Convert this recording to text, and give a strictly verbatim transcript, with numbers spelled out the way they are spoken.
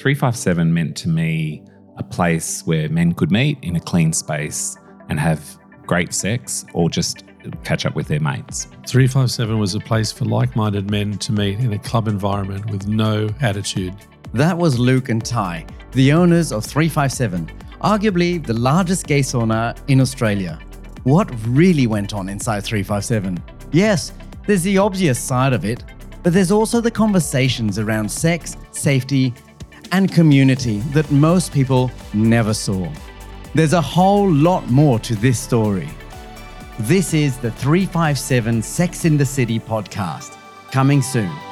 three five seven meant to me a place where men could meet in a clean space and have great sex or just catch up with their mates. three five seven was a place for like-minded men to meet in a club environment with no attitude. That was Luke and Ty, the owners of three five seven, arguably the largest gay sauna in Australia. What really went on inside three five seven? Yes, there's the obvious side of it, but there's also the conversations around sex, safety, and community that most people never saw. There's a whole lot more to this story. This is the three five seven Sex in the City podcast, coming soon.